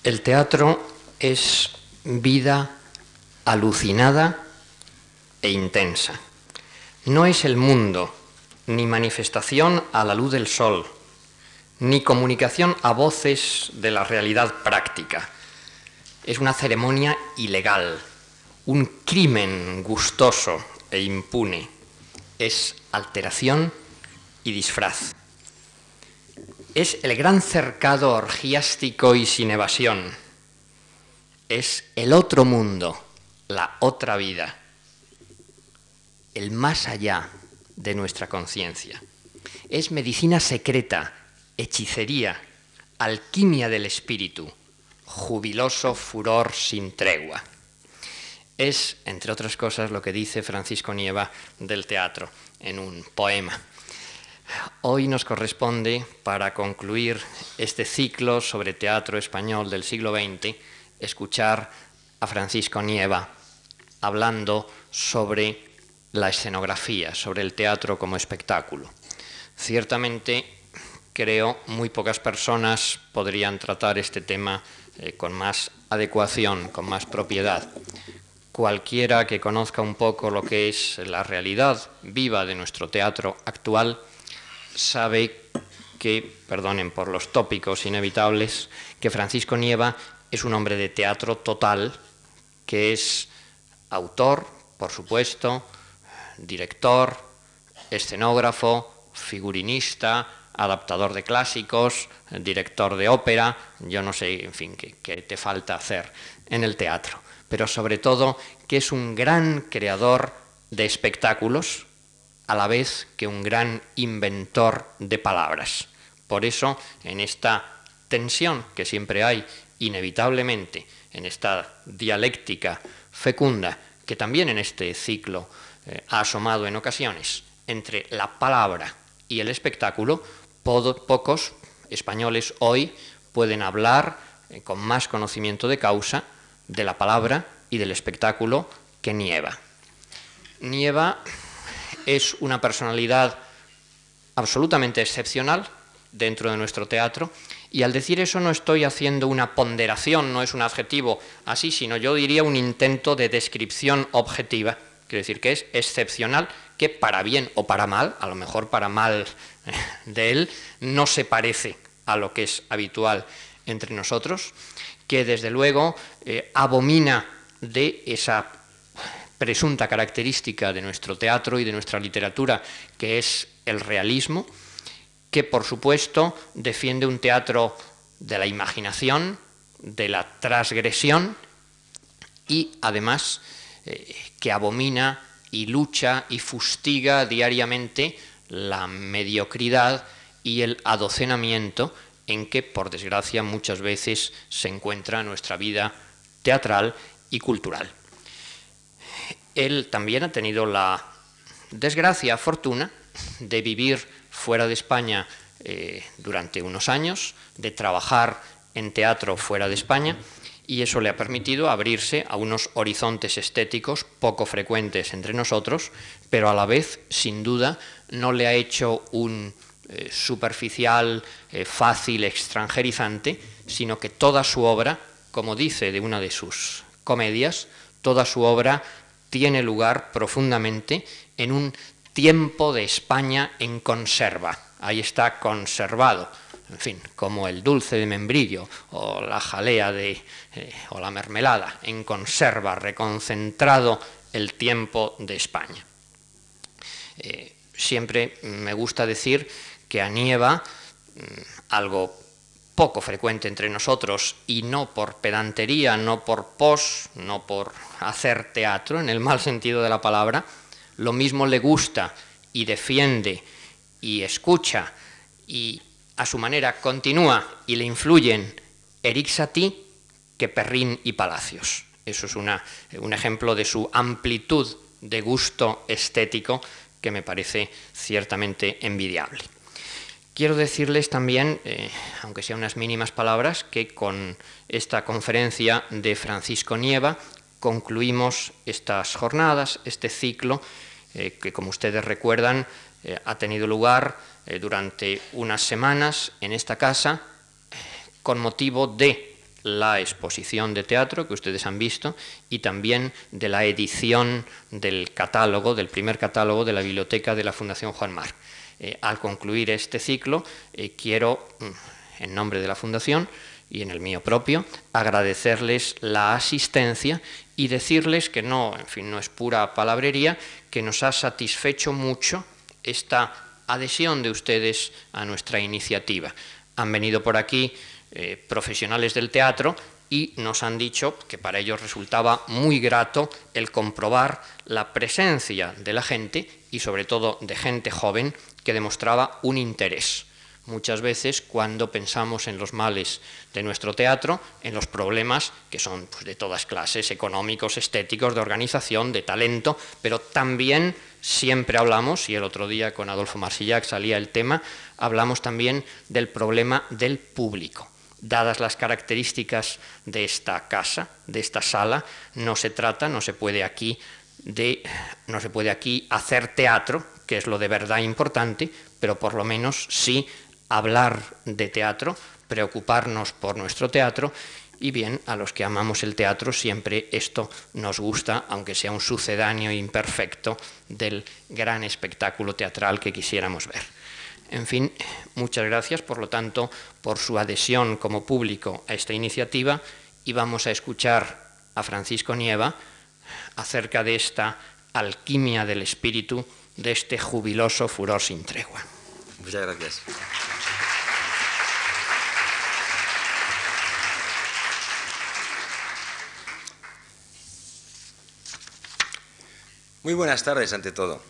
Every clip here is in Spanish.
El teatro es vida alucinada e intensa. No es el mundo, ni manifestación a la luz del sol, ni comunicación a voces de la realidad práctica. Es una ceremonia ilegal, un crimen gustoso e impune. Es alteración y disfraz. Es el gran cercado orgiástico y sin evasión. Es el otro mundo, la otra vida, el más allá de nuestra conciencia. Es medicina secreta, hechicería, alquimia del espíritu, jubiloso furor sin tregua. Es, entre otras cosas, lo que dice Francisco Nieva del teatro en un poema. Hoy nos corresponde, para concluir este ciclo sobre teatro español del siglo XX, escuchar a Francisco Nieva hablando sobre la escenografía, sobre el teatro como espectáculo. Ciertamente, creo, muy pocas personas podrían tratar este tema con más adecuación, con más propiedad. Cualquiera que conozca un poco lo que es la realidad viva de nuestro teatro actual sabe que, perdonen por los tópicos inevitables, que Francisco Nieva es un hombre de teatro total, que es autor, por supuesto, director, escenógrafo, figurinista, adaptador de clásicos, director de ópera, yo no sé, en fin, qué te falta hacer en el teatro, pero sobre todo que es un gran creador de espectáculos, a la vez que un gran inventor de palabras. Por eso, en esta tensión que siempre hay, inevitablemente, en esta dialéctica fecunda, que también en este ciclo ha asomado en ocasiones, entre la palabra y el espectáculo, pocos españoles hoy pueden hablar con más conocimiento de causa de la palabra y del espectáculo que Nieva. Nieva es una personalidad absolutamente excepcional dentro de nuestro teatro, y al decir eso no estoy haciendo una ponderación, no es un adjetivo así, sino yo diría un intento de descripción objetiva. Quiero decir que es excepcional, que para bien o para mal, a lo mejor para mal de él, no se parece a lo que es habitual entre nosotros, que desde luego abomina de esa presunta característica de nuestro teatro y de nuestra literatura, que es el realismo, que por supuesto defiende un teatro de la imaginación, de la transgresión, y además que abomina y lucha y fustiga diariamente la mediocridad y el adocenamiento en que, por desgracia, muchas veces se encuentra nuestra vida teatral y cultural. Él también ha tenido la desgracia, fortuna, de vivir fuera de España durante unos años, de trabajar en teatro fuera de España, y eso le ha permitido abrirse a unos horizontes estéticos poco frecuentes entre nosotros, pero a la vez, sin duda, no le ha hecho un superficial, fácil, extranjerizante, sino que toda su obra, como dice de una de sus comedias, toda su obra tiene lugar profundamente en un tiempo de España en conserva. Ahí está conservado, en fin, como el dulce de membrillo o la jalea o la mermelada, en conserva, reconcentrado el tiempo de España. Siempre me gusta decir que a Nieva, algo poco frecuente entre nosotros, y no por pedantería, no por pos, no por hacer teatro, en el mal sentido de la palabra, lo mismo le gusta y defiende y escucha y a su manera continúa y le influyen Erik Satie que Perrin y Palacios. Eso es un ejemplo de su amplitud de gusto estético que me parece ciertamente envidiable. Quiero decirles también, aunque sean unas mínimas palabras, que con esta conferencia de Francisco Nieva concluimos estas jornadas, este ciclo, que como ustedes recuerdan ha tenido lugar durante unas semanas en esta casa con motivo de la exposición de teatro que ustedes han visto y también de la edición del catálogo, del primer catálogo de la biblioteca de la Fundación Juan March. Al concluir este ciclo, quiero, en nombre de la Fundación y en el mío propio, agradecerles la asistencia y decirles que no, en fin, no es pura palabrería, que nos ha satisfecho mucho esta adhesión de ustedes a nuestra iniciativa. Han venido por aquí profesionales del teatro y nos han dicho que para ellos resultaba muy grato el comprobar la presencia de la gente y sobre todo de gente joven que demostraba un interés. Muchas veces cuando pensamos en los males de nuestro teatro, en los problemas que son pues, de todas clases, económicos, estéticos, de organización, de talento, pero también siempre hablamos, y el otro día con Adolfo Marsillac salía el tema, hablamos también del problema del público. Dadas las características de esta casa, de esta sala, no se puede aquí hacer teatro, que es lo de verdad importante, pero por lo menos sí hablar de teatro, preocuparnos por nuestro teatro, y bien, a los que amamos el teatro siempre esto nos gusta, aunque sea un sucedáneo imperfecto del gran espectáculo teatral que quisiéramos ver. En fin, muchas gracias, por lo tanto, por su adhesión como público a esta iniciativa, y vamos a escuchar a Francisco Nieva acerca de esta alquimia del espíritu, de este jubiloso furor sin tregua. Muchas gracias. Muy buenas tardes, ante todo.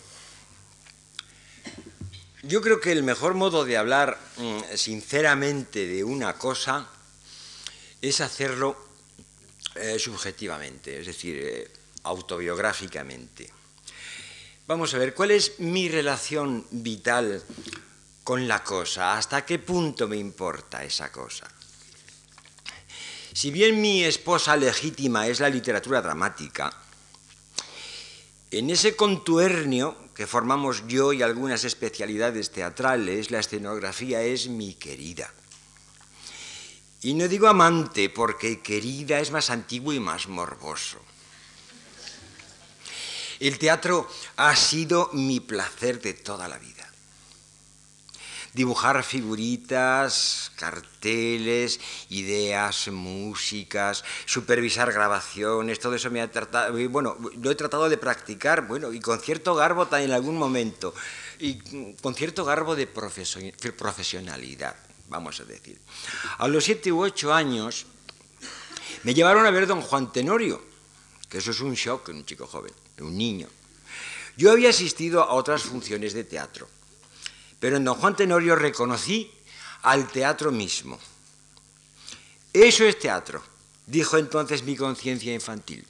Yo creo que el mejor modo de hablar sinceramente de una cosa es hacerlo subjetivamente, es decir, autobiográficamente. Vamos a ver, ¿cuál es mi relación vital con la cosa? ¿Hasta qué punto me importa esa cosa? Si bien mi esposa legítima es la literatura dramática, en ese contuernio que formamos yo y algunas especialidades teatrales, la escenografía es mi querida. Y no digo amante, porque querida es más antiguo y más morboso. El teatro ha sido mi placer de toda la vida. Dibujar figuritas, carteles, ideas, músicas, supervisar grabaciones, todo eso me ha tratado, bueno, lo he tratado de practicar, bueno, y con cierto garbo en algún momento, y con cierto garbo de profesionalidad, vamos a decir. A los 7 u 8 años me llevaron a ver Don Juan Tenorio, que eso es un shock en un chico joven, en un niño. Yo había asistido a otras funciones de teatro, pero en Don Juan Tenorio reconocí al teatro mismo. Eso es teatro, dijo entonces mi conciencia infantil.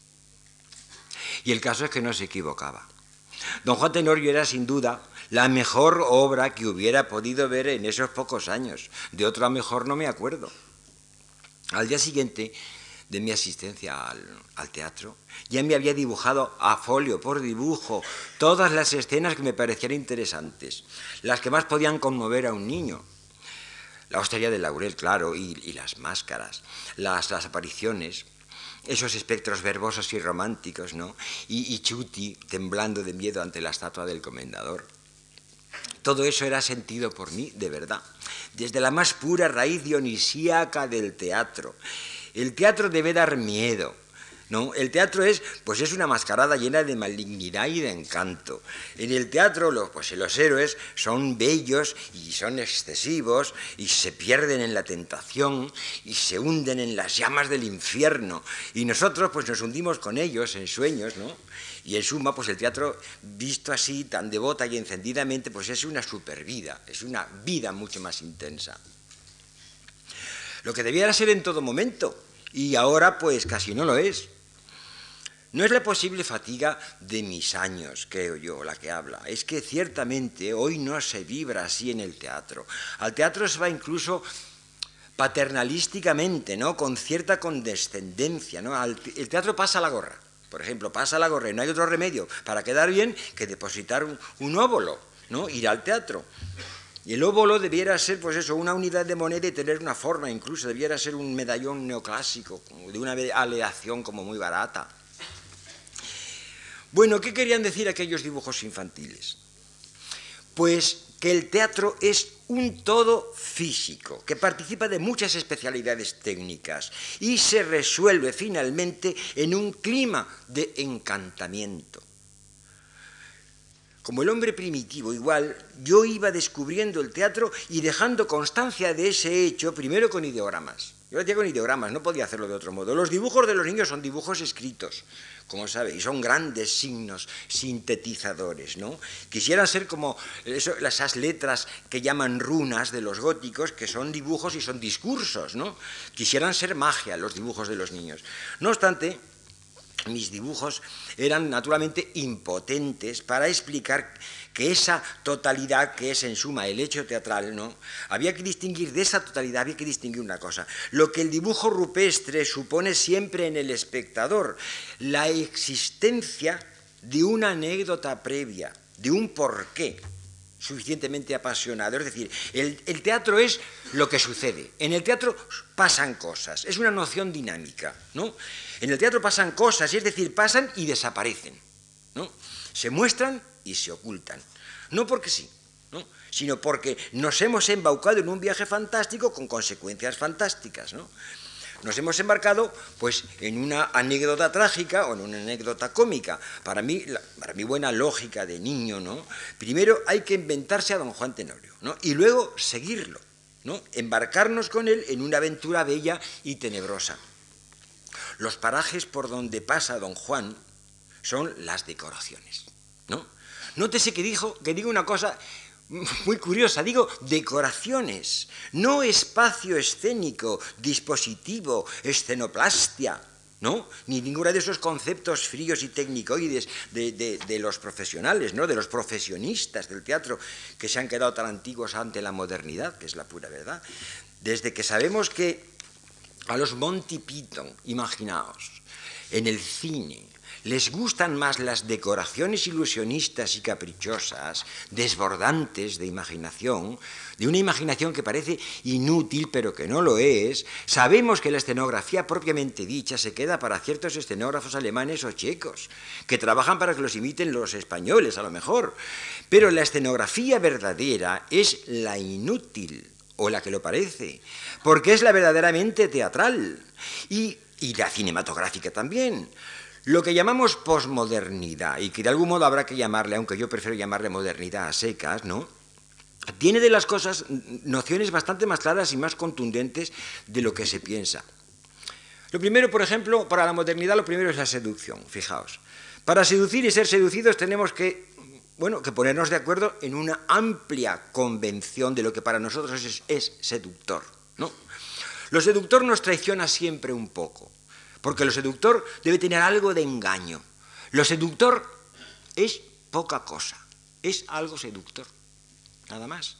Y el caso es que no se equivocaba. Don Juan Tenorio era sin duda la mejor obra que hubiera podido ver en esos pocos años. De otra mejor no me acuerdo. Al día siguiente de mi asistencia al teatro, ya me había dibujado a folio, por dibujo, todas las escenas que me parecían interesantes, las que más podían conmover a un niño. La hostería del laurel, claro, y las máscaras, las apariciones, esos espectros verbosos y románticos, ¿no? Y Chuti temblando de miedo ante la estatua del comendador. Todo eso era sentido por mí, de verdad, desde la más pura raíz dionisíaca del teatro. El teatro debe dar miedo, ¿no? El teatro es una mascarada llena de malignidad y de encanto. En el teatro los héroes son bellos y son excesivos y se pierden en la tentación y se hunden en las llamas del infierno. Y nosotros nos hundimos con ellos en sueños, ¿no? Y en suma, el teatro visto así, tan devota y encendidamente, es una supervida, es una vida mucho más intensa. Lo que debiera ser en todo momento, y ahora casi no lo es. No es la posible fatiga de mis años, creo yo, la que habla. Es que ciertamente hoy no se vibra así en el teatro. Al teatro se va incluso paternalísticamente, ¿no? Con cierta condescendencia, ¿no? El teatro pasa la gorra, por ejemplo, pasa la gorra y no hay otro remedio para quedar bien que depositar un óvulo, ¿no? Ir al teatro. Y el óvulo debiera ser, pues eso, una unidad de moneda y tener una forma, incluso debiera ser un medallón neoclásico, de una aleación como muy barata. Bueno, ¿qué querían decir aquellos dibujos infantiles? Pues que el teatro es un todo físico, que participa de muchas especialidades técnicas y se resuelve finalmente en un clima de encantamiento. Como el hombre primitivo, igual, yo iba descubriendo el teatro y dejando constancia de ese hecho, primero con ideogramas. Yo lo hacía con ideogramas, no podía hacerlo de otro modo. Los dibujos de los niños son dibujos escritos, como sabe, y son grandes signos sintetizadores, ¿no? Quisieran ser como esas letras que llaman runas de los góticos, que son dibujos y son discursos, ¿no? Quisieran ser magia los dibujos de los niños. No obstante, mis dibujos eran naturalmente impotentes para explicar que esa totalidad que es en suma el hecho teatral, ¿no? Había que distinguir de esa totalidad, había que distinguir una cosa. Lo que el dibujo rupestre supone siempre en el espectador, la existencia de una anécdota previa, de un porqué suficientemente apasionado. Es decir, el teatro es lo que sucede. En el teatro pasan cosas, es una noción dinámica, ¿no? En el teatro pasan cosas, es decir, pasan y desaparecen, ¿no? Se muestran y se ocultan. No porque sí, ¿no? Sino porque nos hemos embaucado en un viaje fantástico con consecuencias fantásticas, ¿no? Nos hemos embarcado pues, en una anécdota trágica o en una anécdota cómica. Para mi buena lógica de niño, ¿no? Primero hay que inventarse a don Juan Tenorio, ¿no? Y luego seguirlo, ¿no? Embarcarnos con él en una aventura bella y tenebrosa. Los parajes por donde pasa don Juan son las decoraciones, ¿no? Nótese que digo una cosa muy curiosa, digo decoraciones, no espacio escénico, dispositivo, escenoplastia, ¿no? Ni ninguno de esos conceptos fríos y tecnicoides de los profesionales, ¿no? De los profesionistas del teatro que se han quedado tan antiguos ante la modernidad, que es la pura verdad. Desde que sabemos que a los Monty Python, imaginaos, en el cine, les gustan más las decoraciones ilusionistas y caprichosas, desbordantes de imaginación, de una imaginación que parece inútil pero que no lo es. Sabemos que la escenografía propiamente dicha se queda para ciertos escenógrafos alemanes o checos, que trabajan para que los imiten los españoles a lo mejor. Pero la escenografía verdadera es la inútil, o la que lo parece, porque es la verdaderamente teatral y la cinematográfica también. Lo que llamamos posmodernidad, y que de algún modo habrá que llamarle, aunque yo prefiero llamarle modernidad a secas, ¿no? Tiene de las cosas nociones bastante más claras y más contundentes de lo que se piensa. Lo primero, por ejemplo, para la modernidad, lo primero es la seducción, fijaos. Para seducir y ser seducidos tenemos que ponernos de acuerdo en una amplia convención de lo que para nosotros es seductor, ¿no? Lo seductor nos traiciona siempre un poco, porque lo seductor debe tener algo de engaño. Lo seductor es poca cosa, es algo seductor, nada más.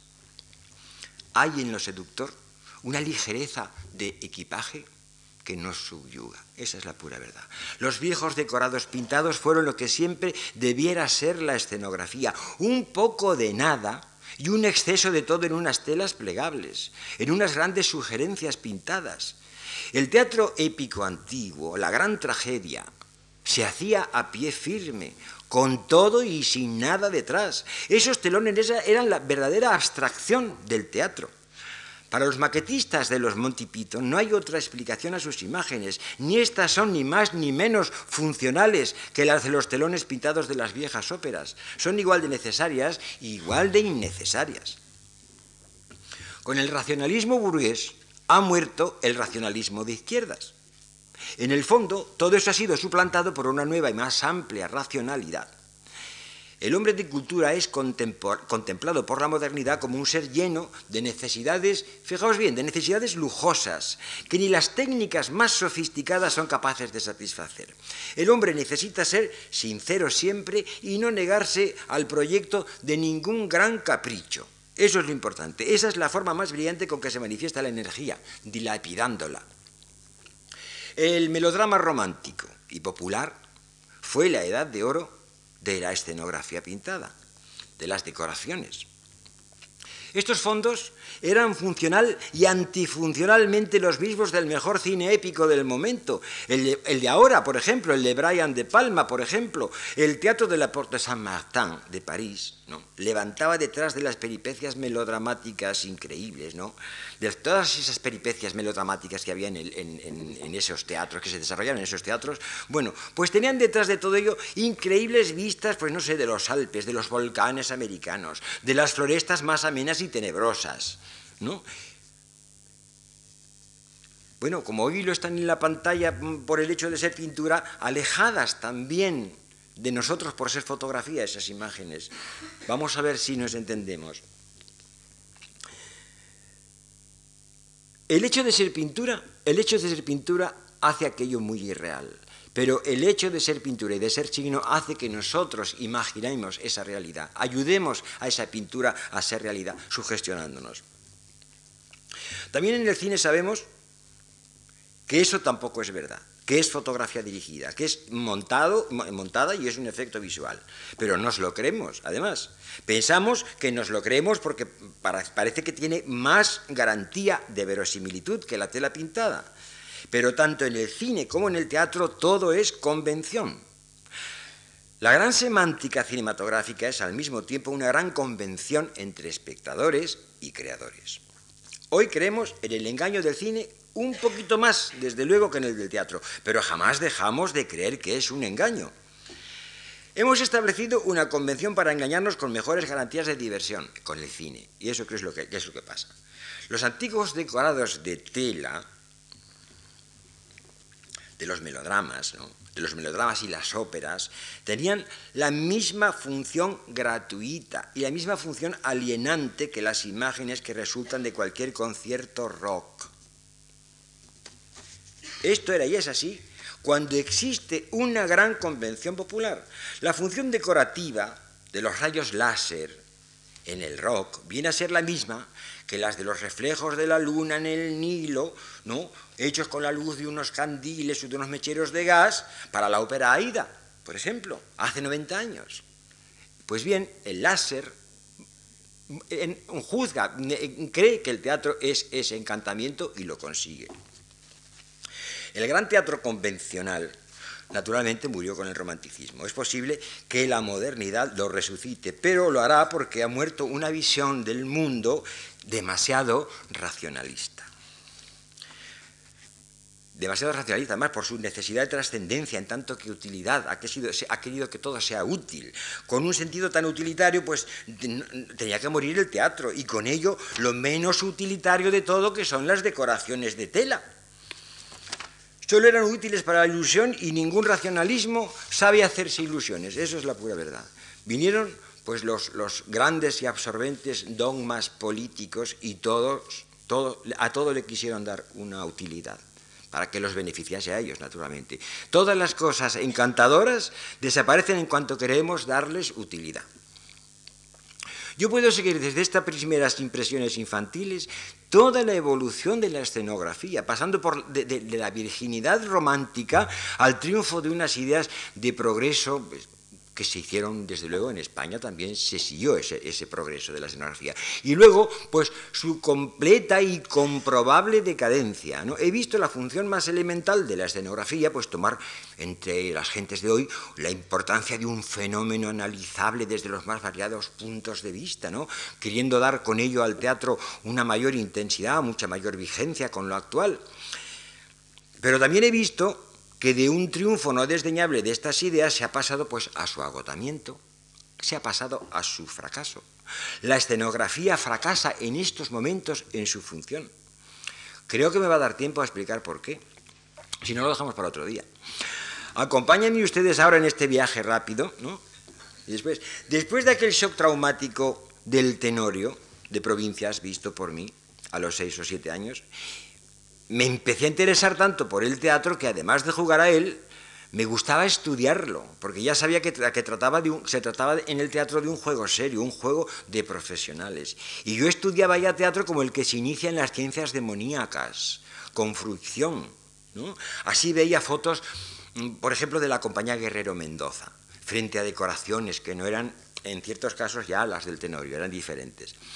Hay en lo seductor una ligereza de equipaje que nos subyuga. Esa es la pura verdad. Los viejos decorados pintados fueron lo que siempre debiera ser la escenografía. Un poco de nada y un exceso de todo en unas telas plegables, en unas grandes sugerencias pintadas. El teatro épico antiguo, la gran tragedia, se hacía a pie firme, con todo y sin nada detrás. Esos telones eran la verdadera abstracción del teatro. Para los maquetistas de los Monty Python no hay otra explicación a sus imágenes, ni estas son ni más ni menos funcionales que las de los telones pintados de las viejas óperas. Son igual de necesarias e igual de innecesarias. Con el racionalismo burgués ha muerto el racionalismo de izquierdas. En el fondo, todo eso ha sido suplantado por una nueva y más amplia racionalidad. El hombre de cultura es contemplado por la modernidad como un ser lleno de necesidades, fijaos bien, de necesidades lujosas, que ni las técnicas más sofisticadas son capaces de satisfacer. El hombre necesita ser sincero siempre y no negarse al proyecto de ningún gran capricho. Eso es lo importante. Esa es la forma más brillante con que se manifiesta la energía, dilapidándola. El melodrama romántico y popular fue la edad de oro de la escenografía pintada, de las decoraciones. Estos fondos eran funcional y antifuncionalmente los mismos del mejor cine épico del momento. El de ahora, por ejemplo, el de Brian De Palma, por ejemplo, el Teatro de la Porte Saint-Martin de París, ¿no?, levantaba detrás de las peripecias melodramáticas increíbles, ¿no?, de todas esas peripecias melodramáticas que había en esos teatros, que se desarrollaban en esos teatros, bueno, pues tenían detrás de todo ello increíbles vistas, pues no sé, de los Alpes, de los volcanes americanos, de las florestas más amenas y tenebrosas, ¿no? Bueno, como hoy lo están en la pantalla por el hecho de ser pintura, alejadas también de nosotros por ser fotografía esas imágenes. Vamos a ver si nos entendemos. El hecho de ser pintura hace aquello muy irreal, pero el hecho de ser pintura y de ser signo hace que nosotros imaginemos esa realidad, ayudemos a esa pintura a ser realidad, sugestionándonos. También en el cine sabemos que eso tampoco es verdad, que es fotografía dirigida, que es montada y es un efecto visual. Pero nos lo creemos, además. Pensamos que nos lo creemos porque parece que tiene más garantía de verosimilitud que la tela pintada. Pero tanto en el cine como en el teatro todo es convención. La gran semántica cinematográfica es al mismo tiempo una gran convención entre espectadores y creadores. Hoy creemos en el engaño del cine un poquito más, desde luego, que en el del teatro, pero jamás dejamos de creer que es un engaño. Hemos establecido una convención para engañarnos con mejores garantías de diversión, con el cine, y eso es lo que pasa. Los antiguos decorados de tela, de los melodramas, ¿no?, de los melodramas y las óperas, tenían la misma función gratuita y la misma función alienante que las imágenes que resultan de cualquier concierto rock. Esto era y es así cuando existe una gran convención popular. La función decorativa de los rayos láser en el rock viene a ser la misma que las de los reflejos de la luna en el Nilo, ¿no?, hechos con la luz de unos candiles o de unos mecheros de gas para la ópera Aida, por ejemplo, hace 90 años. Pues bien, el láser cree que el teatro es ese encantamiento y lo consigue. El gran teatro convencional, naturalmente, murió con el romanticismo. Es posible que la modernidad lo resucite, pero lo hará porque ha muerto una visión del mundo demasiado racionalista. Demasiado racionalista, además por su necesidad de trascendencia en tanto que utilidad, ha querido que todo sea útil. Con un sentido tan utilitario, pues tenía que morir el teatro, y con ello lo menos utilitario de todo, que son las decoraciones de tela. Solo eran útiles para la ilusión y ningún racionalismo sabe hacerse ilusiones, eso es la pura verdad. Vinieron pues los grandes y absorbentes dogmas políticos y a todo le quisieron dar una utilidad, para que los beneficiase a ellos, naturalmente. Todas las cosas encantadoras desaparecen en cuanto queremos darles utilidad. Yo puedo seguir desde estas primeras impresiones infantiles toda la evolución de la escenografía, pasando de la virginidad romántica al triunfo de unas ideas de progreso que se hicieron, desde luego, en España también se siguió ese progreso de la escenografía. Y luego, pues, su completa y comprobable decadencia, ¿no? He visto la función más elemental de la escenografía, pues tomar entre las gentes de hoy la importancia de un fenómeno analizable desde los más variados puntos de vista, ¿no?, queriendo dar con ello al teatro una mayor intensidad, mucha mayor vigencia con lo actual. Pero también he visto que de un triunfo no desdeñable de estas ideas se ha pasado pues a su agotamiento, se ha pasado a su fracaso. La escenografía fracasa en estos momentos en su función. Creo que me va a dar tiempo a explicar por qué, si no lo dejamos para otro día. Acompáñenme ustedes ahora en este viaje rápido, ¿no? Y después de aquel shock traumático del Tenorio de Provincias visto por mí a los 6 o 7 años, me empecé a interesar tanto por el teatro que, además de jugar a él, me gustaba estudiarlo, porque ya sabía que se trataba en el teatro de un juego serio, un juego de profesionales. Y yo estudiaba ya teatro como el que se inicia en las ciencias demoníacas, con fruición, ¿no? Así veía fotos, por ejemplo, de la compañía Guerrero Mendoza, frente a decoraciones que no eran, en ciertos casos, ya las del Tenorio, eran diferentes.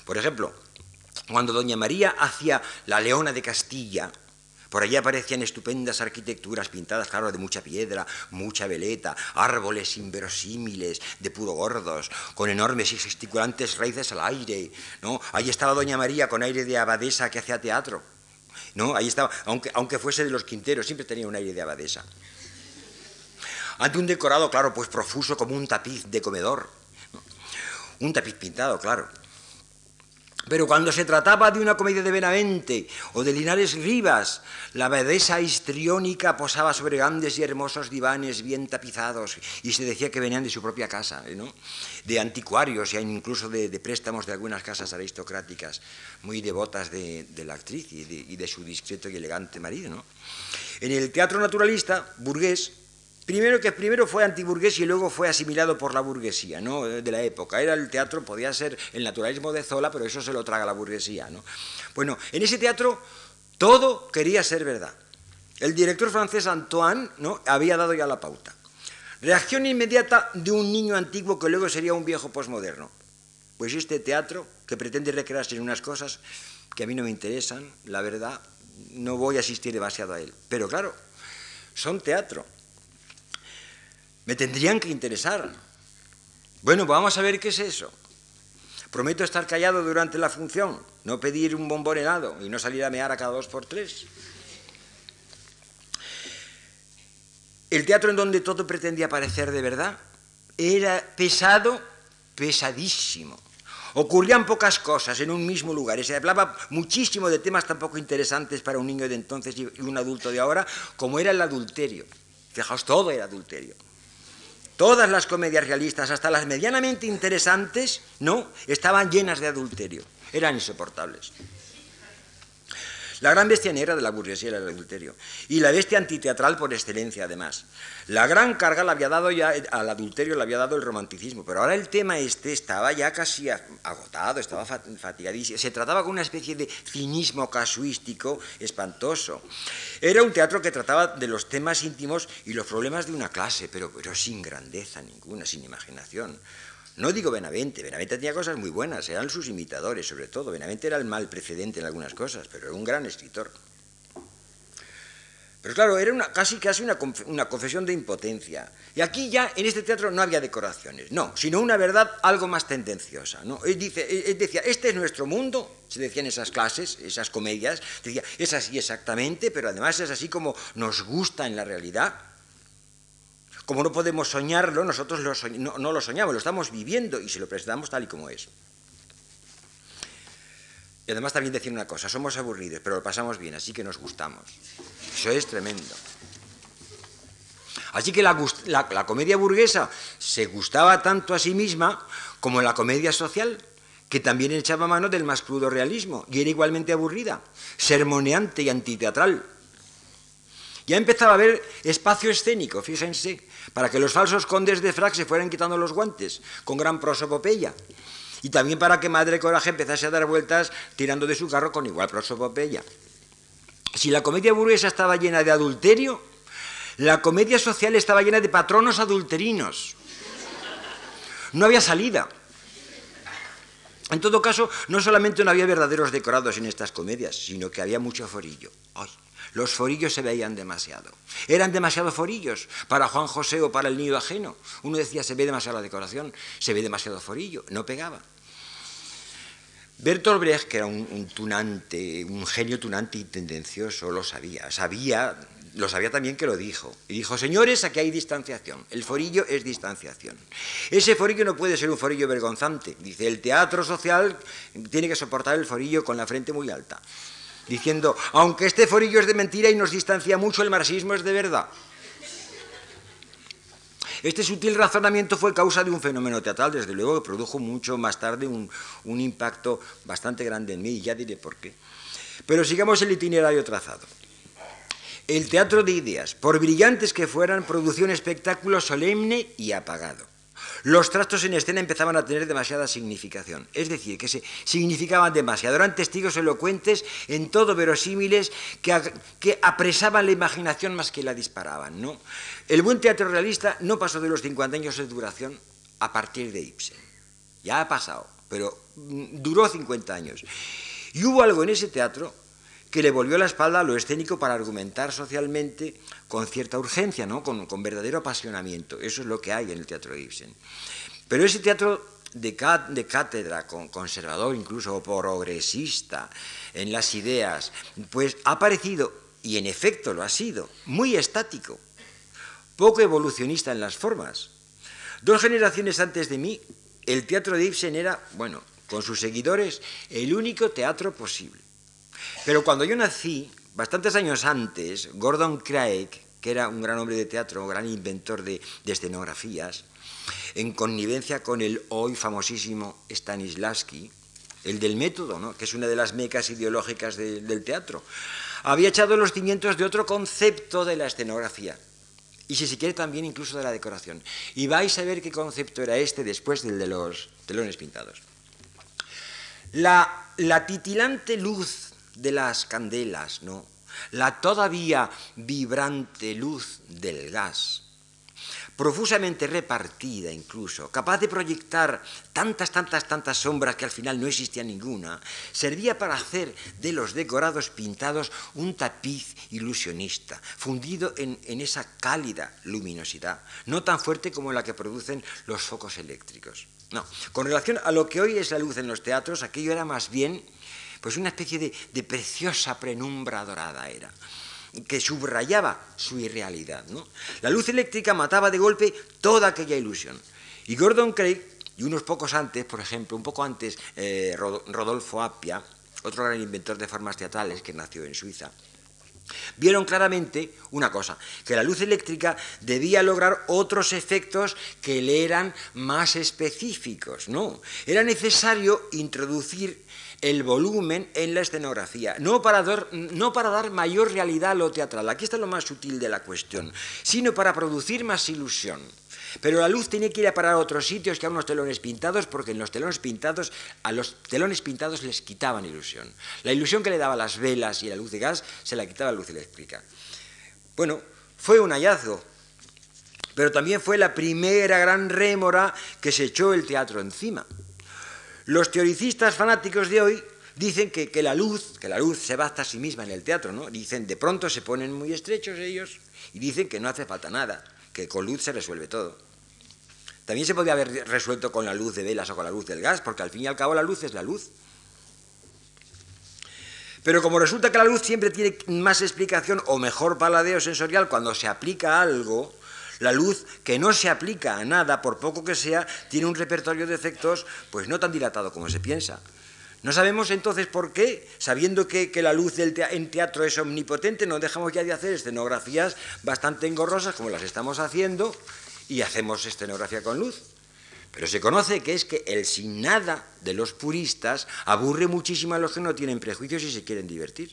Por ejemplo, cuando doña María hacía La Leona de Castilla, por allí aparecían estupendas arquitecturas pintadas, claro, de mucha piedra, mucha veleta, árboles inverosímiles, de puro gordos, con enormes y gesticulantes raíces al aire, ¿no? Ahí estaba doña María con aire de abadesa que hacía teatro, ¿no? Ahí estaba, aunque fuese de los Quinteros, siempre tenía un aire de abadesa. Ante un decorado, claro, pues profuso como un tapiz de comedor, ¿no? Un tapiz pintado, claro. Pero cuando se trataba de una comedia de Benavente o de Linares Rivas, la abadesa histriónica posaba sobre grandes y hermosos divanes bien tapizados y se decía que venían de su propia casa, ¿no? De anticuarios y incluso de préstamos de algunas casas aristocráticas muy devotas de la actriz y de su discreto y elegante marido, ¿no? En el teatro naturalista, burgués, primero fue antiburgués y luego fue asimilado por la burguesía, ¿no? De la época. Era el teatro, podía ser el naturalismo de Zola, pero eso se lo traga la burguesía, ¿no? Bueno, en ese teatro todo quería ser verdad. El director francés Antoine, ¿no?, había dado ya la pauta. Reacción inmediata de un niño antiguo que luego sería un viejo posmoderno. Pues este teatro, que pretende recrearse en unas cosas que a mí no me interesan, la verdad, no voy a asistir demasiado a él. Pero claro, son teatro. Me tendrían que interesar. Bueno, vamos a ver qué es eso. Prometo estar callado durante la función, no pedir un bombón helado y no salir a mear a cada 2 por 3. El teatro en donde todo pretendía parecer de verdad era pesado, pesadísimo. Ocurrían pocas cosas en un mismo lugar y se hablaba muchísimo de temas tan poco interesantes para un niño de entonces y un adulto de ahora, como era el adulterio. Fijaos, todo era adulterio. Todas las comedias realistas, hasta las medianamente interesantes, ¿no?, estaban llenas de adulterio. Eran insoportables. La gran bestia negra de la burguesía era el adulterio. Y la bestia antiteatral por excelencia, además. La gran carga la había dado ya, al adulterio le había dado el romanticismo. Pero ahora el tema estaba ya casi agotado, estaba fatigadísimo. Se trataba con una especie de cinismo casuístico espantoso. Era un teatro que trataba de los temas íntimos y los problemas de una clase, pero sin grandeza ninguna, sin imaginación. No digo Benavente, Benavente tenía cosas muy buenas, eran sus imitadores sobre todo. Benavente era el mal precedente en algunas cosas, pero era un gran escritor. Pero claro, era casi una confesión de impotencia. Y aquí ya, en este teatro, no había decoraciones, no, sino una verdad algo más tendenciosa, ¿no? Él decía, este es nuestro mundo, se decía en esas clases, esas comedias, decía, es así exactamente, pero además es así como nos gusta en la realidad. Como no podemos soñarlo, nosotros no lo soñamos, lo estamos viviendo y se lo presentamos tal y como es. Y además también decir una cosa, somos aburridos, pero lo pasamos bien, así que nos gustamos. Eso es tremendo. Así que la comedia burguesa se gustaba tanto a sí misma como la comedia social, que también echaba mano del más crudo realismo, y era igualmente aburrida, sermoneante y antiteatral. Ya empezaba a haber espacio escénico, fíjense, para que los falsos condes de frac se fueran quitando los guantes, con gran prosopopeya. Y también para que Madre Coraje empezase a dar vueltas tirando de su carro con igual prosopopeya. Si la comedia burguesa estaba llena de adulterio, la comedia social estaba llena de patronos adulterinos. No había salida. En todo caso, no solamente no había verdaderos decorados en estas comedias, sino que había mucho forillo. ¡Ay! Los forillos se veían demasiado. Eran demasiado forillos para Juan José o para el nido ajeno. Uno decía, se ve demasiada decoración, se ve demasiado forillo. No pegaba. Bertolt Brecht, que era un tunante, un genio tunante y tendencioso, lo sabía. Lo sabía también que lo dijo. Y dijo, señores, aquí hay distanciación. El forillo es distanciación. Ese forillo no puede ser un forillo vergonzante. Dice, el teatro social tiene que soportar el forillo con la frente muy alta. Diciendo, aunque este forillo es de mentira y nos distancia mucho, el marxismo es de verdad. Este sutil razonamiento fue causa de un fenómeno teatral, desde luego, que produjo mucho más tarde un impacto bastante grande en mí, y ya diré por qué. Pero sigamos el itinerario trazado. El teatro de ideas, por brillantes que fueran, producía un espectáculo solemne y apagado. Los trastos en escena empezaban a tener demasiada significación, es decir, que se significaban demasiado, eran testigos elocuentes, en todo verosímiles, que apresaban la imaginación más que la disparaban, ¿no? El buen teatro realista no pasó de los 50 años de duración a partir de Ibsen. Ya ha pasado. pero duró 50 años. Y hubo algo en ese teatro que le volvió la espalda a lo escénico para argumentar socialmente con cierta urgencia, ¿no? con verdadero apasionamiento. Eso es lo que hay en el teatro de Ibsen. Pero ese teatro de cátedra, conservador incluso, progresista en las ideas, pues ha parecido, y en efecto lo ha sido, muy estático, poco evolucionista en las formas. 2 generaciones antes de mí, el teatro de Ibsen era, bueno, con sus seguidores, el único teatro posible. Pero cuando yo nací, bastantes años antes, Gordon Craig, que era un gran hombre de teatro, un gran inventor de escenografías, en connivencia con el hoy famosísimo Stanislavski, el del método, ¿no? Que es una de las mecas ideológicas del teatro, había echado los cimientos de otro concepto de la escenografía, y si se quiere también incluso de la decoración. Y vais a ver qué concepto era este después del de los telones pintados. La titilante luz de las candelas, ¿no? La todavía vibrante luz del gas, profusamente repartida incluso, capaz de proyectar tantas sombras que al final no existía ninguna, servía para hacer de los decorados pintados un tapiz ilusionista, fundido en esa cálida luminosidad, no tan fuerte como la que producen los focos eléctricos. No, con relación a lo que hoy es la luz en los teatros, aquello era más bien pues una especie de preciosa penumbra dorada era, que subrayaba su irrealidad, ¿no? La luz eléctrica mataba de golpe toda aquella ilusión. Y Gordon Craig, y unos pocos antes, por ejemplo, un poco antes, Rodolfo Appia, otro gran inventor de formas teatrales que nació en Suiza, vieron claramente una cosa, que la luz eléctrica debía lograr otros efectos que le eran más específicos, ¿no? Era necesario introducir el volumen en la escenografía, no para dar mayor realidad a lo teatral, aquí está lo más sutil de la cuestión, sino para producir más ilusión. Pero la luz tenía que ir a parar a otros sitios que a unos telones pintados, porque en los telones pintados, a los telones pintados les quitaban ilusión. La ilusión que le daba las velas y la luz de gas se la quitaba la luz eléctrica. Bueno, fue un hallazgo, pero también fue la primera gran rémora que se echó el teatro encima. Los teoricistas fanáticos de hoy dicen que la luz se basta a sí misma en el teatro, ¿no? Dicen, de pronto se ponen muy estrechos ellos y dicen que no hace falta nada, que con luz se resuelve todo. También se podría haber resuelto con la luz de velas o con la luz del gas, porque al fin y al cabo la luz es la luz. Pero como resulta que la luz siempre tiene más explicación o mejor paladeo sensorial cuando se aplica a algo, la luz que no se aplica a nada, por poco que sea, tiene un repertorio de efectos pues no tan dilatado como se piensa. No sabemos entonces por qué, sabiendo que la luz en teatro es omnipotente, no dejamos ya de hacer escenografías bastante engorrosas como las estamos haciendo y hacemos escenografía con luz. Pero se conoce que es que el sin nada de los puristas aburre muchísimo a los que no tienen prejuicios y se quieren divertir.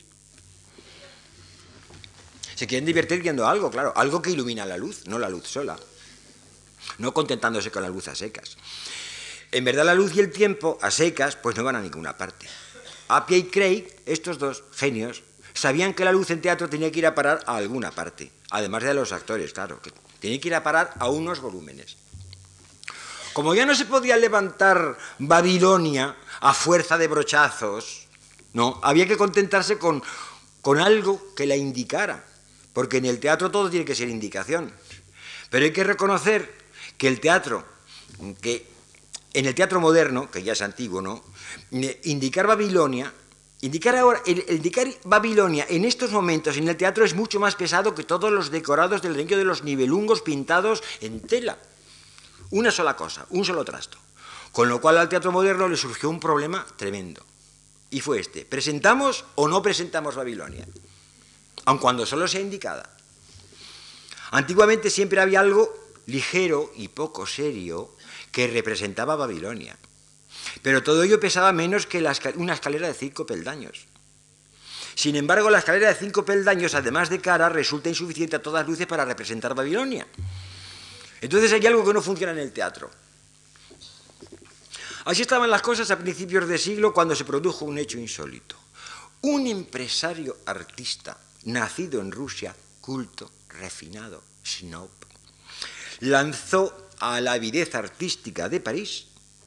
Se quieren divertir viendo algo, claro, algo que ilumina la luz, no la luz sola, no contentándose con la luz a secas. En verdad la luz y el tiempo a secas pues no van a ninguna parte. Appia y Craig, estos dos genios, sabían que la luz en teatro tenía que ir a parar a alguna parte, además de los actores, claro, que tenía que ir a parar a unos volúmenes. Como ya no se podía levantar Babilonia a fuerza de brochazos, no, había que contentarse con algo que la indicara, porque en el teatro todo tiene que ser indicación. Pero hay que reconocer que el teatro, en el teatro moderno, que ya es antiguo, ¿no? Indicar Babilonia en estos momentos en el teatro es mucho más pesado que todos los decorados del renglón de los nivelungos pintados en tela. Una sola cosa, un solo trasto. Con lo cual al teatro moderno le surgió un problema tremendo. Y fue este: ¿presentamos o no presentamos Babilonia? Aun cuando solo sea indicada. Antiguamente siempre había algo ligero y poco serio que representaba Babilonia. Pero todo ello pesaba menos que una escalera de 5 peldaños. Sin embargo, la escalera de 5 peldaños, además de cara, resulta insuficiente a todas luces para representar Babilonia. Entonces hay algo que no funciona en el teatro. Así estaban las cosas a principios de siglo cuando se produjo un hecho insólito. Un empresario artista, nacido en Rusia, culto, refinado, snob, lanzó a la avidez artística de París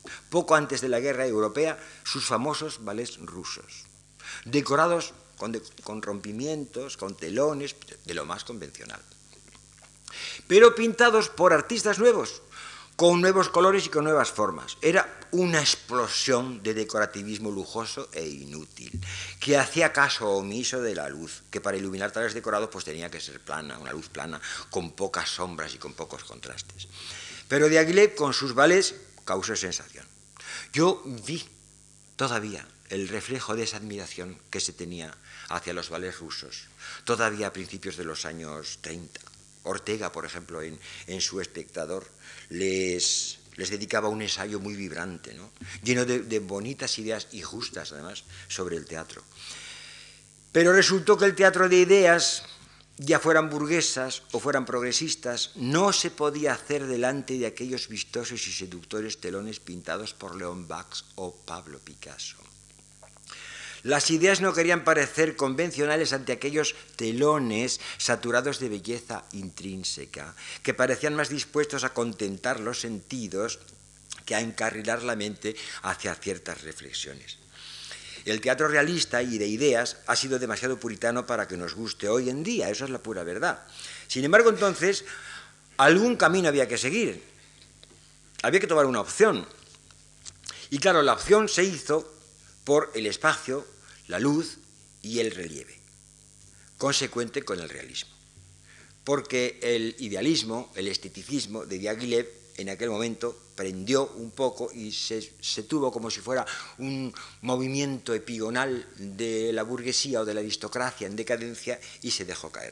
poco antes de la Guerra Europea, sus famosos ballets rusos, decorados con rompimientos, con telones, de lo más convencional, pero pintados por artistas nuevos, con nuevos colores y con nuevas formas. Era una explosión de decorativismo lujoso e inútil, que hacía caso omiso de la luz, que para iluminar tales decorados pues tenía que ser plana, una luz plana, con pocas sombras y con pocos contrastes. Pero Diaghilev, con sus ballets, causó sensación. Yo vi todavía el reflejo de esa admiración que se tenía hacia los ballets rusos, todavía a principios de los años 30. Ortega, por ejemplo, en su Espectador, les dedicaba un ensayo muy vibrante, ¿no? Lleno de bonitas ideas y justas, además, sobre el teatro. Pero resultó que el teatro de ideas, ya fueran burguesas o fueran progresistas, no se podía hacer delante de aquellos vistosos y seductores telones pintados por Leon Bax o Pablo Picasso. Las ideas no querían parecer convencionales ante aquellos telones saturados de belleza intrínseca, que parecían más dispuestos a contentar los sentidos que a encarrilar la mente hacia ciertas reflexiones. El teatro realista y de ideas ha sido demasiado puritano para que nos guste hoy en día, eso es la pura verdad. Sin embargo, entonces, algún camino había que seguir, había que tomar una opción. Y claro, la opción se hizo por el espacio, la luz y el relieve, consecuente con el realismo. Porque el idealismo, el esteticismo de Diaghilev en aquel momento prendió un poco y se tuvo como si fuera un movimiento epigonal de la burguesía o de la aristocracia en decadencia y se dejó caer.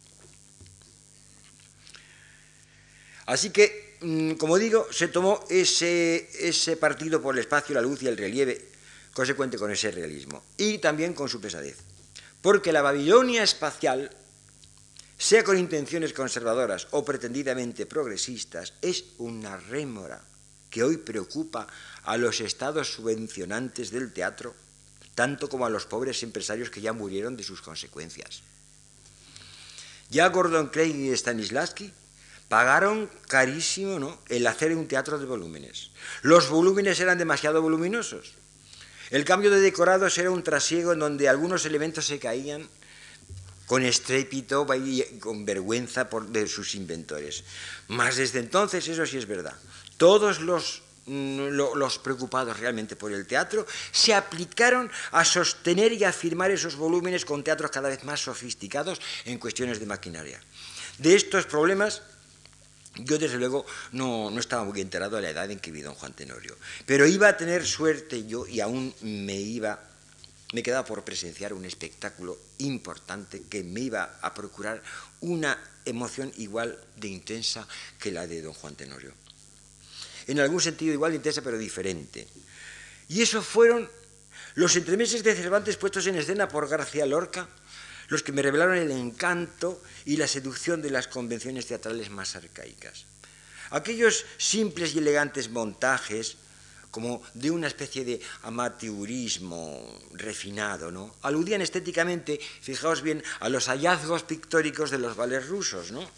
Así que, como digo, se tomó ese partido por el espacio, la luz y el relieve, consecuente con ese realismo, y también con su pesadez. Porque la Babilonia espacial, sea con intenciones conservadoras o pretendidamente progresistas, es una rémora que hoy preocupa a los estados subvencionantes del teatro, tanto como a los pobres empresarios que ya murieron de sus consecuencias. Ya Gordon Craig y Stanislavski pagaron carísimo, ¿no?, el hacer un teatro de volúmenes. Los volúmenes eran demasiado voluminosos. El cambio de decorados era un trasiego en donde algunos elementos se caían con estrépito y con vergüenza de sus inventores. Mas desde entonces, eso sí es verdad, todos los preocupados realmente por el teatro se aplicaron a sostener y a firmar esos volúmenes con teatros cada vez más sofisticados en cuestiones de maquinaria. De estos problemas yo, desde luego, no estaba muy enterado a la edad en que vi don Juan Tenorio, pero iba a tener suerte yo y aún me quedaba por presenciar un espectáculo importante que me iba a procurar una emoción igual de intensa que la de don Juan Tenorio. En algún sentido igual de intensa, pero diferente. Y eso fueron los entremeses de Cervantes puestos en escena por García Lorca, los que me revelaron el encanto y la seducción de las convenciones teatrales más arcaicas. Aquellos simples y elegantes montajes, como de una especie de amateurismo refinado, ¿no?, aludían estéticamente, fijaos bien, a los hallazgos pictóricos de los ballets rusos, ¿no?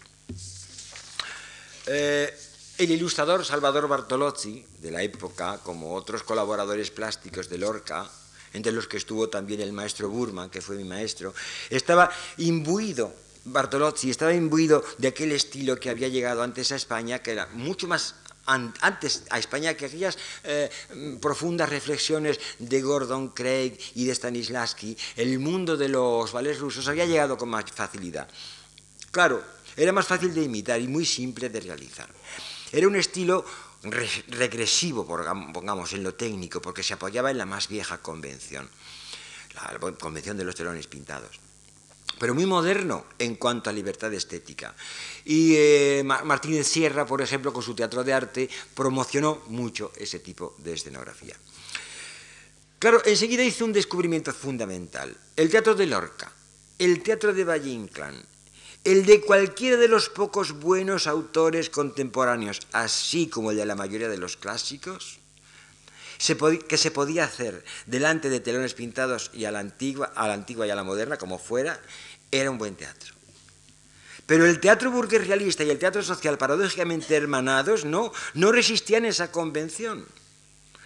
El ilustrador Salvador Bartolozzi, de la época, como otros colaboradores plásticos de Lorca, entre los que estuvo también el maestro Burman, que fue mi maestro, estaba imbuido, Bartolozzi estaba imbuido de aquel estilo que había llegado antes a España, que era mucho más antes a España que aquellas profundas reflexiones de Gordon Craig y de Stanislavski. El mundo de los ballets rusos había llegado con más facilidad. Claro, era más fácil de imitar y muy simple de realizar. Era un estilo regresivo, pongamos, en lo técnico, porque se apoyaba en la más vieja convención, la convención de los telones pintados, pero muy moderno en cuanto a libertad estética. Y Martínez Sierra, por ejemplo, con su teatro de arte, promocionó mucho ese tipo de escenografía. Claro, enseguida hizo un descubrimiento fundamental: el teatro de Lorca, el teatro de Valle-Inclán, el de cualquiera de los pocos buenos autores contemporáneos, así como el de la mayoría de los clásicos, que se podía hacer delante de telones pintados y a la antigua y a la moderna, como fuera, era un buen teatro. Pero el teatro burgués realista y el teatro social, paradójicamente hermanados, no resistían esa convención.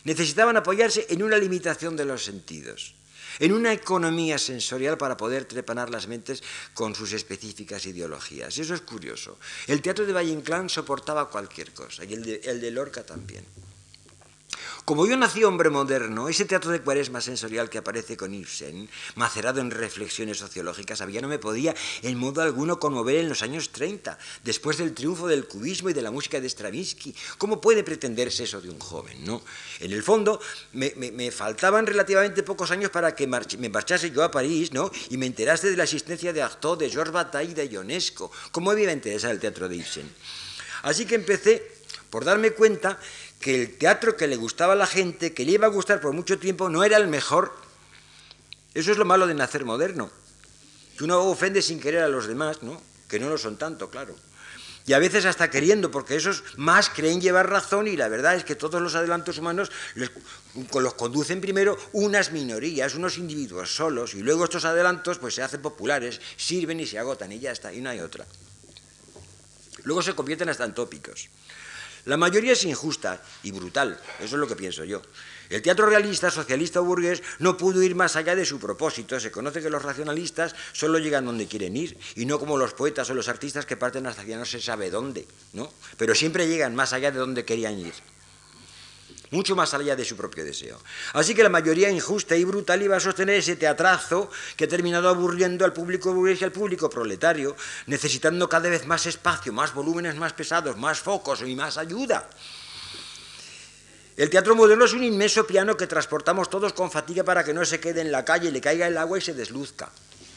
necesitaban apoyarse en una limitación de los sentidos, en una economía sensorial para poder trepanar las mentes con sus específicas ideologías. Eso es curioso. El teatro de Valle-Inclán soportaba cualquier cosa, y el de Lorca también. Como yo nací hombre moderno, ese teatro de cuaresma sensorial que aparece con Ibsen, macerado en reflexiones sociológicas, a mí ya no me podía en modo alguno conmover en los años 30, después del triunfo del cubismo y de la música de Stravinsky. ¿Cómo puede pretenderse eso de un joven, no? En el fondo, me faltaban relativamente pocos años para que me marchase yo a París, ¿no? Y me enterase de la existencia de Artaud, de Georges Bataille y de Ionesco. ¿Cómo me iba a interesar el teatro de Ibsen? Así que empecé por darme cuenta que el teatro que le gustaba a la gente, que le iba a gustar por mucho tiempo, no era el mejor. Eso es lo malo de nacer moderno, que uno ofende sin querer a los demás, ¿no? Que no lo son tanto, claro. Y a veces hasta queriendo, porque esos más creen llevar razón, y la verdad es que todos los adelantos humanos los conducen primero unas minorías, unos individuos solos, y luego estos adelantos pues se hacen populares, sirven y se agotan, y ya está, y no hay otra. Luego se convierten hasta en tópicos. La mayoría es injusta y brutal, eso es lo que pienso yo. El teatro realista, socialista o burgués no pudo ir más allá de su propósito. Se conoce que los racionalistas solo llegan donde quieren ir, y no como los poetas o los artistas que parten hasta ya no se sabe dónde, ¿no? Pero siempre llegan más allá de donde querían ir, mucho más allá de su propio deseo. Así que la mayoría injusta y brutal iba a sostener ese teatrazo que ha terminado aburriendo al público burgués y al público proletario, necesitando cada vez más espacio, más volúmenes más pesados, más focos y más ayuda. El teatro moderno es un inmenso piano que transportamos todos con fatiga para que no se quede en la calle, le caiga el agua y se desluzca.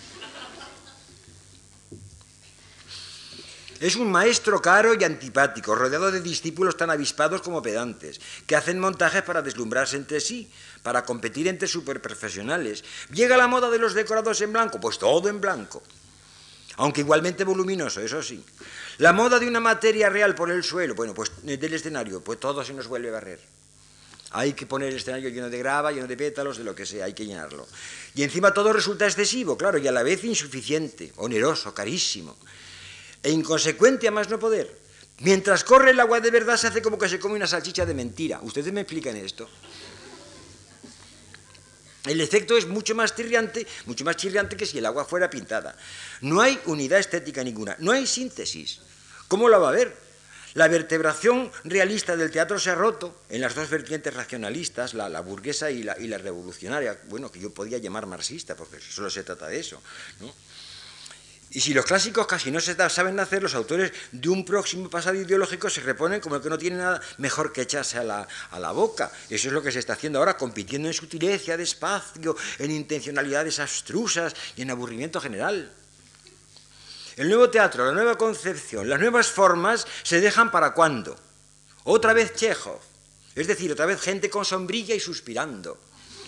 Es un maestro caro y antipático, rodeado de discípulos tan avispados como pedantes, que hacen montajes para deslumbrarse entre sí, para competir entre superprofesionales. ¿Llega la moda de los decorados en blanco? Pues todo en blanco, aunque igualmente voluminoso, eso sí. La moda de una materia real por el suelo, bueno, pues del escenario, pues todo se nos vuelve a barrer. Hay que poner el escenario lleno de grava, lleno de pétalos, de lo que sea, hay que llenarlo. Y encima todo resulta excesivo, claro, y a la vez insuficiente, oneroso, carísimo. E inconsecuente a más no poder. Mientras corre el agua de verdad se hace como que se come una salchicha de mentira. ¿Ustedes me explican esto? El efecto es mucho más chirriante que si el agua fuera pintada. No hay unidad estética ninguna, no hay síntesis. ¿Cómo la va a haber? La vertebración realista del teatro se ha roto en las dos vertientes racionalistas, la burguesa y la revolucionaria, bueno, que yo podía llamar marxista, porque solo se trata de eso, ¿no? Y si los clásicos casi no saben hacer, los autores de un próximo pasado ideológico se reponen como el que no tiene nada mejor que echarse a la boca. Eso es lo que se está haciendo ahora, compitiendo en sutileza, despacio, en intencionalidades abstrusas y en aburrimiento general. El nuevo teatro, la nueva concepción, las nuevas formas se dejan ¿para cuándo? Otra vez Chekhov, es decir, otra vez gente con sombrilla y suspirando.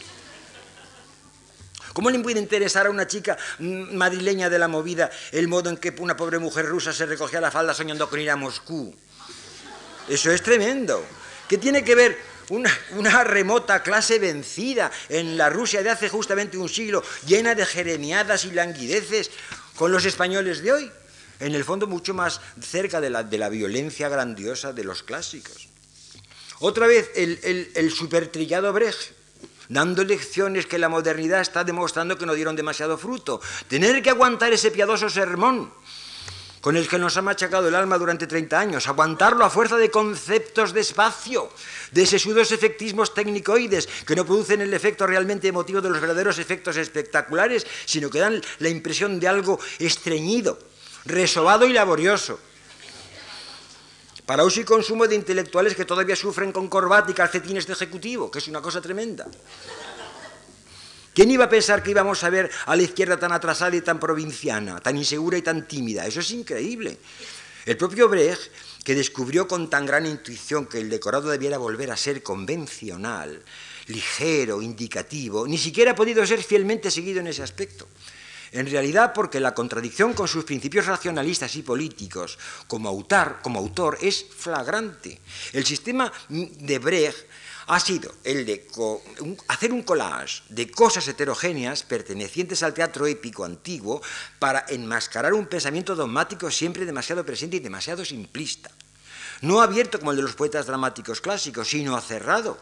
¿Cómo le puede interesar a una chica madrileña de la movida el modo en que una pobre mujer rusa se recogía la falda soñando con ir a Moscú? Eso es tremendo. ¿Qué tiene que ver una remota clase vencida en la Rusia de hace justamente un siglo, llena de jeremiadas y languideces, con los españoles de hoy? En el fondo mucho más cerca de la violencia grandiosa de los clásicos. Otra vez el supertrillado Brecht, dando lecciones que la modernidad está demostrando que no dieron demasiado fruto. Tener que aguantar ese piadoso sermón con el que nos ha machacado el alma durante 30 años, aguantarlo a fuerza de conceptos de espacio, de sesudos efectismos tecnicoides que no producen el efecto realmente emotivo de los verdaderos efectos espectaculares, sino que dan la impresión de algo estreñido, resobado y laborioso. Para uso y consumo de intelectuales que todavía sufren con corbata y calcetines de ejecutivo, que es una cosa tremenda. ¿Quién iba a pensar que íbamos a ver a la izquierda tan atrasada y tan provinciana, tan insegura y tan tímida? Eso es increíble. El propio Brecht, que descubrió con tan gran intuición que el decorado debiera volver a ser convencional, ligero, indicativo, ni siquiera ha podido ser fielmente seguido en ese aspecto. En realidad, porque la contradicción con sus principios racionalistas y políticos como autor es flagrante. El sistema de Brecht ha sido el de hacer un collage de cosas heterogéneas pertenecientes al teatro épico antiguo para enmascarar un pensamiento dogmático siempre demasiado presente y demasiado simplista. No abierto como el de los poetas dramáticos clásicos, sino cerrado,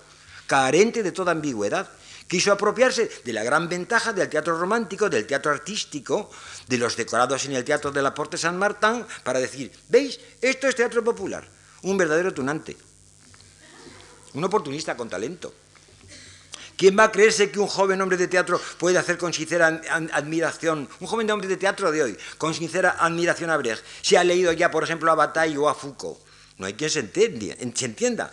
carente de toda ambigüedad. Quiso apropiarse de la gran ventaja del teatro romántico, del teatro artístico, de los decorados en el Teatro de la Porte Saint-Martin, para decir, ¿veis? Esto es teatro popular. Un verdadero tunante. Un oportunista con talento. ¿Quién va a creerse que un joven hombre de teatro puede hacer con sincera admiración, un joven hombre de teatro de hoy, con sincera admiración a Brecht, si ha leído ya, por ejemplo, a Bataille o a Foucault? No hay quien se entienda.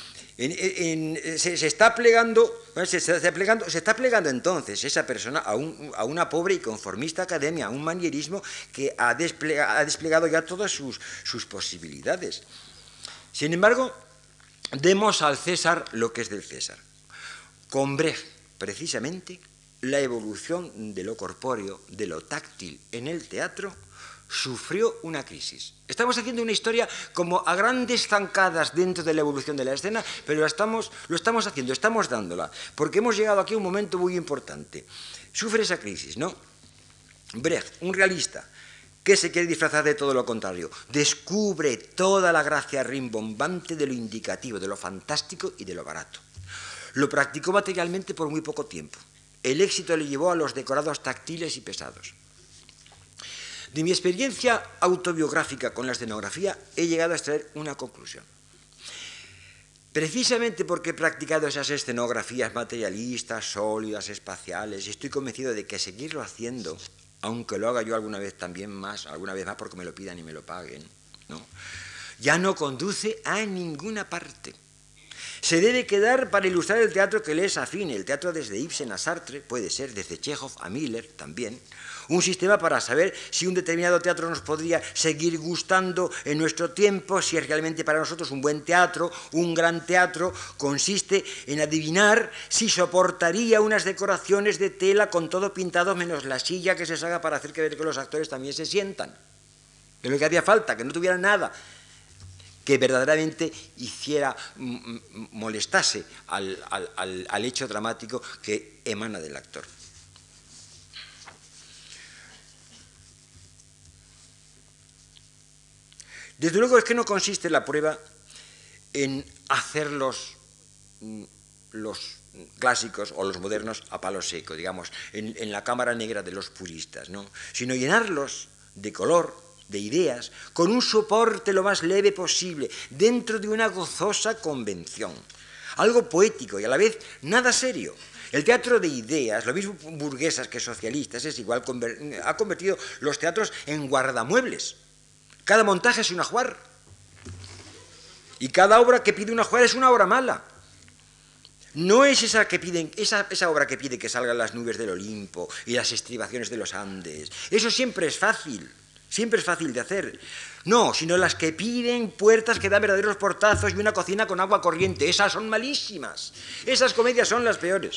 Se está plegando entonces esa persona a una pobre y conformista academia, a un manierismo que ha desplegado ya todas sus posibilidades. Sin embargo, demos al César lo que es del César. Con Brecht, precisamente, la evolución de lo corpóreo, de lo táctil en el teatro, sufrió una crisis. Estamos haciendo una historia como a grandes zancadas dentro de la evolución de la escena, pero lo estamos haciendo, estamos dándola, porque hemos llegado aquí a un momento muy importante. Sufre esa crisis, ¿no? Brecht, un realista que se quiere disfrazar de todo lo contrario, descubre toda la gracia rimbombante de lo indicativo, de lo fantástico y de lo barato. Lo practicó materialmente por muy poco tiempo. El éxito le llevó a los decorados táctiles y pesados. De mi experiencia autobiográfica con la escenografía he llegado a extraer una conclusión. Precisamente porque he practicado esas escenografías materialistas, sólidas, espaciales, estoy convencido de que seguirlo haciendo, aunque lo haga yo alguna vez más porque me lo pidan y me lo paguen, ¿no?, ya no conduce a ninguna parte. Se debe quedar para ilustrar el teatro que le es afín, el teatro desde Ibsen a Sartre, puede ser desde Chekhov a Miller también, un sistema para saber si un determinado teatro nos podría seguir gustando en nuestro tiempo, si es realmente para nosotros un buen teatro, un gran teatro, consiste en adivinar si soportaría unas decoraciones de tela con todo pintado menos la silla que se saca para hacer que los actores también se sientan. Es lo que hacía falta, que no tuviera nada que verdaderamente molestase al hecho dramático que emana del actor. Desde luego es que no consiste la prueba en hacer los clásicos o los modernos a palo seco, digamos, en la cámara negra de los puristas, ¿no?, sino llenarlos de color, de ideas, con un soporte lo más leve posible, dentro de una gozosa convención. Algo poético y a la vez nada serio. El teatro de ideas, lo mismo burguesas que socialistas, es igual, ha convertido los teatros en guardamuebles. Cada montaje es un ajuar. Y cada obra que pide un ajuar es una obra mala. No es esa obra que pide que salgan las nubes del Olimpo y las estribaciones de los Andes. Eso siempre es fácil de hacer. No, sino las que piden puertas que dan verdaderos portazos y una cocina con agua corriente. Esas son malísimas. Esas comedias son las peores.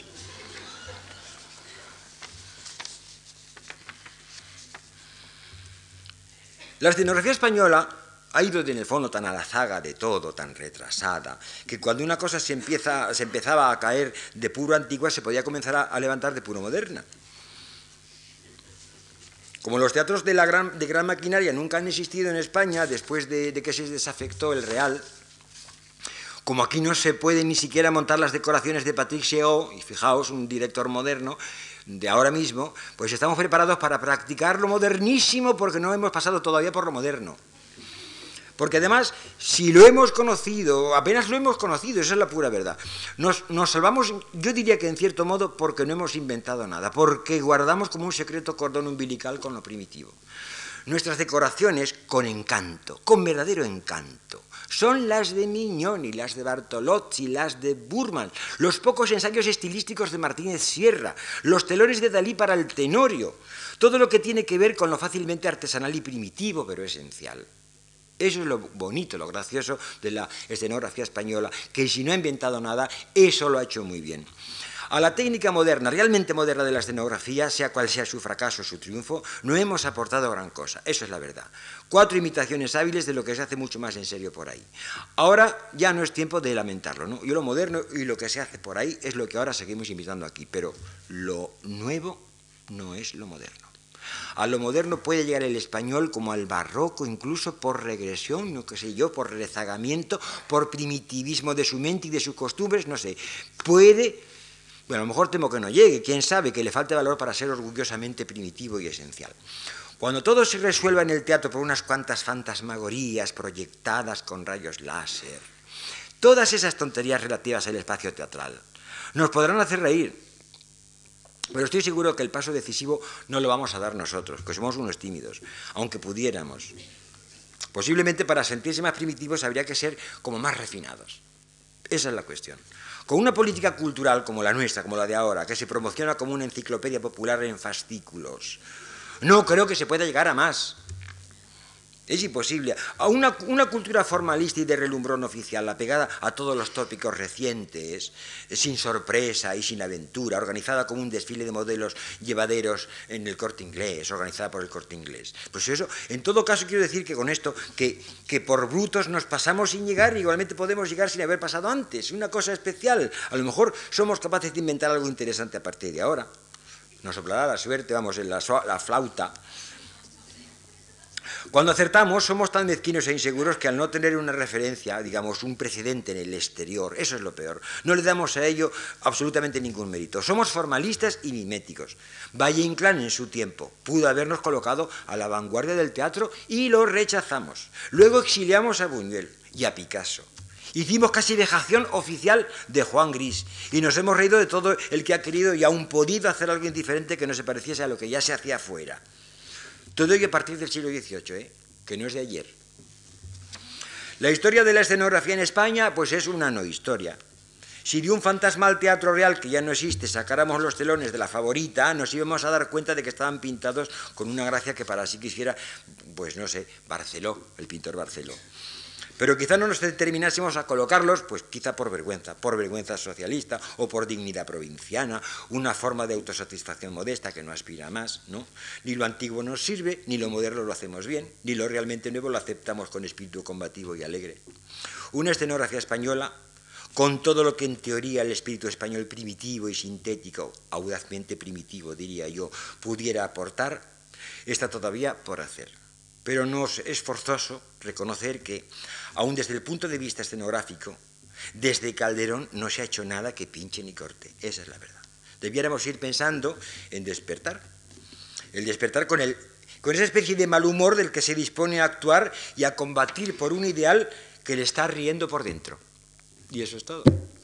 La escenografía española ha ido en el fondo tan a la zaga de todo, tan retrasada, que cuando una cosa se empezaba a caer de puro antigua, se podía comenzar a levantar de puro moderna. Como los teatros de gran maquinaria nunca han existido en España después de que se desafectó el Real, como aquí no se puede ni siquiera montar las decoraciones de Patrick Cheot, y fijaos, un director moderno de ahora mismo, pues estamos preparados para practicar lo modernísimo porque no hemos pasado todavía por lo moderno. Porque además, si lo hemos conocido, apenas lo hemos conocido, esa es la pura verdad. Nos salvamos, yo diría que en cierto modo, porque no hemos inventado nada, porque guardamos como un secreto cordón umbilical con lo primitivo. Nuestras decoraciones con encanto, con verdadero encanto, son las de Mignoni, las de Bartolozzi, las de Burman, los pocos ensayos estilísticos de Martínez Sierra, los telones de Dalí para el Tenorio, todo lo que tiene que ver con lo fácilmente artesanal y primitivo, pero esencial. Eso es lo bonito, lo gracioso de la escenografía española, que si no ha inventado nada, eso lo ha hecho muy bien. A la técnica moderna, realmente moderna de la escenografía, sea cual sea su fracaso o su triunfo, no hemos aportado gran cosa, eso es la verdad. 4 imitaciones hábiles de lo que se hace mucho más en serio por ahí. Ahora ya no es tiempo de lamentarlo, ¿no? Y lo moderno y lo que se hace por ahí es lo que ahora seguimos imitando aquí, pero lo nuevo no es lo moderno. A lo moderno puede llegar el español como al barroco, incluso por regresión, no qué sé yo, por rezagamiento, por primitivismo de su mente y de sus costumbres, no sé. Puede, bueno, a lo mejor temo que no llegue, quién sabe, que le falte valor para ser orgullosamente primitivo y esencial. Cuando todo se resuelva en el teatro por unas cuantas fantasmagorías proyectadas con rayos láser, todas esas tonterías relativas al espacio teatral nos podrán hacer reír, pero estoy seguro que el paso decisivo no lo vamos a dar nosotros, que somos unos tímidos, aunque pudiéramos. Posiblemente para sentirse más primitivos habría que ser como más refinados. Esa es la cuestión. Con una política cultural como la nuestra, como la de ahora, que se promociona como una enciclopedia popular en fascículos, no creo que se pueda llegar a más. Es imposible. A una cultura formalista y de relumbrón oficial, apegada a todos los tópicos recientes, sin sorpresa y sin aventura, organizada como un desfile de modelos llevaderos en el Corte Inglés, organizada por el Corte Inglés. Pues eso, en todo caso quiero decir que con esto, que por brutos nos pasamos sin llegar, y igualmente podemos llegar sin haber pasado antes. Una cosa especial. A lo mejor somos capaces de inventar algo interesante a partir de ahora. Nos soplará la suerte, vamos, en la flauta. Cuando acertamos somos tan mezquinos e inseguros que al no tener una referencia, digamos, un precedente en el exterior, eso es lo peor, no le damos a ello absolutamente ningún mérito. Somos formalistas y miméticos. Valle Inclán en su tiempo pudo habernos colocado a la vanguardia del teatro y lo rechazamos. Luego exiliamos a Buñuel y a Picasso. Hicimos casi vejación oficial de Juan Gris y nos hemos reído de todo el que ha querido y aún podido hacer algo indiferente que no se pareciese a lo que ya se hacía afuera. Todo ello a partir del siglo XVIII, que no es de ayer. La historia de la escenografía en España, pues es una no historia. Si de un fantasmal teatro real que ya no existe sacáramos los telones de La Favorita, nos íbamos a dar cuenta de que estaban pintados con una gracia que para sí quisiera, pues no sé, Barceló, el pintor Barceló. Pero quizá no nos determinásemos a colocarlos, pues quizá por vergüenza socialista o por dignidad provinciana, una forma de autosatisfacción modesta que no aspira a más, ¿no? Ni lo antiguo nos sirve, ni lo moderno lo hacemos bien, ni lo realmente nuevo lo aceptamos con espíritu combativo y alegre. Una escenografía española, con todo lo que en teoría el espíritu español primitivo y sintético, audazmente primitivo diría yo, pudiera aportar, está todavía por hacer. Pero nos es forzoso reconocer que, aun desde el punto de vista escenográfico, desde Calderón no se ha hecho nada que pinche ni corte. Esa es la verdad. Debiéramos ir pensando en despertar. El despertar con esa especie de mal humor del que se dispone a actuar y a combatir por un ideal que le está riendo por dentro. Y eso es todo.